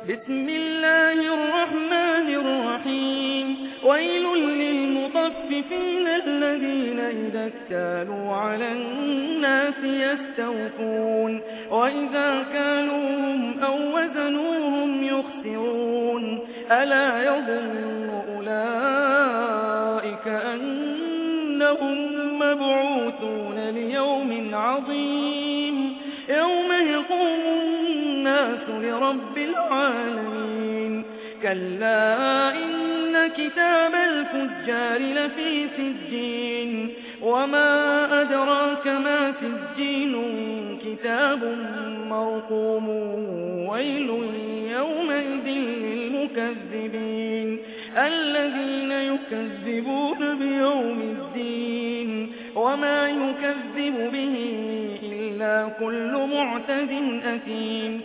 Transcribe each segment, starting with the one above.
بسم الله الرحمن الرحيم ويل للمطففين الذين إذا اكتالوا على الناس يستوفون وإذا كالوهم أو وزنوهم يخسرون ألا يظن أولئك أنهم مبعوثون ليوم عظيم يوم يقوم الناس لرب العالمين كلا إن كتاب الفجار لفي سجين وما أدراك ما سجين كتاب مرقوم ويل يومئذ للمكذبين الذين يكذبون بيوم الدين وما يكذب به إلا كل معتد أثيم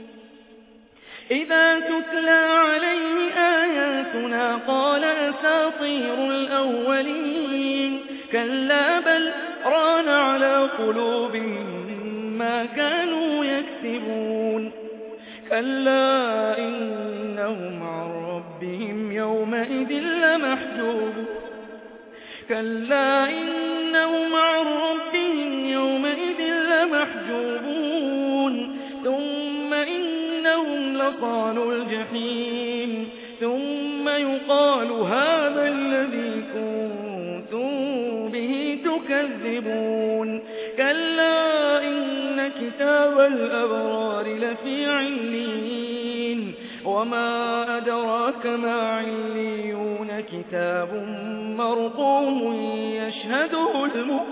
إذا تتلى عليه آياتنا قال أساطير الأولين كلا بل ران على قلوبهم ما كانوا يكسبون كلا إنهم عن ربهم يومئذ لمحجوبون كلا إنهم عن ربهم يومئذ لمحجوبون ثم إنهم لصالوا الجحيم ثم يقال هذا الذي كنتم به تكذبون كلا إن كتاب الأبرار لفي عليين وما أدراك ما عليون كتاب مرقوم يشهده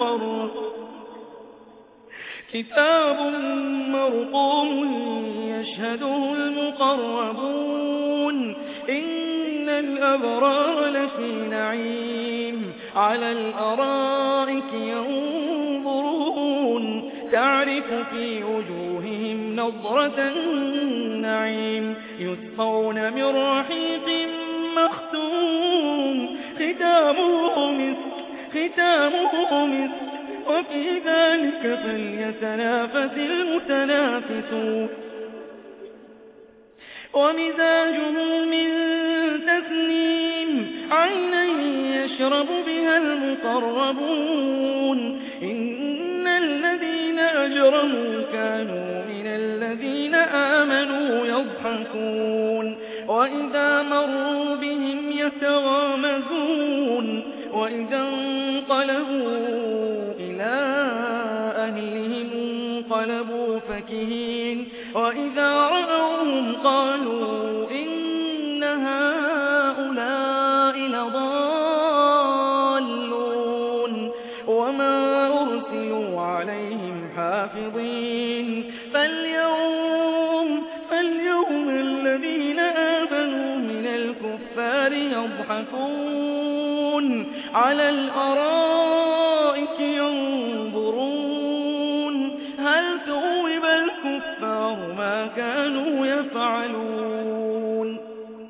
المقربون إن الأبرار لفي نعيم على الأرائك ينظرون تعرف في وجوههم نضرة النعيم يسقون من رحيق مختوم ختامه مسك وفي ذلك فليتنافس المتنافسون ومزاجه من تسنيم عينا يشرب بها المقربون إن الذين أجرموا كانوا من الذين آمنوا يضحكون وإذا مروا بهم يتغامزون وإذا انقلبوا إلى أهلهم انقلبوا فكهين وإذا رأوهم قالوا إن هؤلاء لضالون وما أرسلوا عليهم حافظين فاليوم الذين آمنوا من الكفار يضحكون على الأرائك ينظرون هل ثوب الكفار ما كانوا يفعلون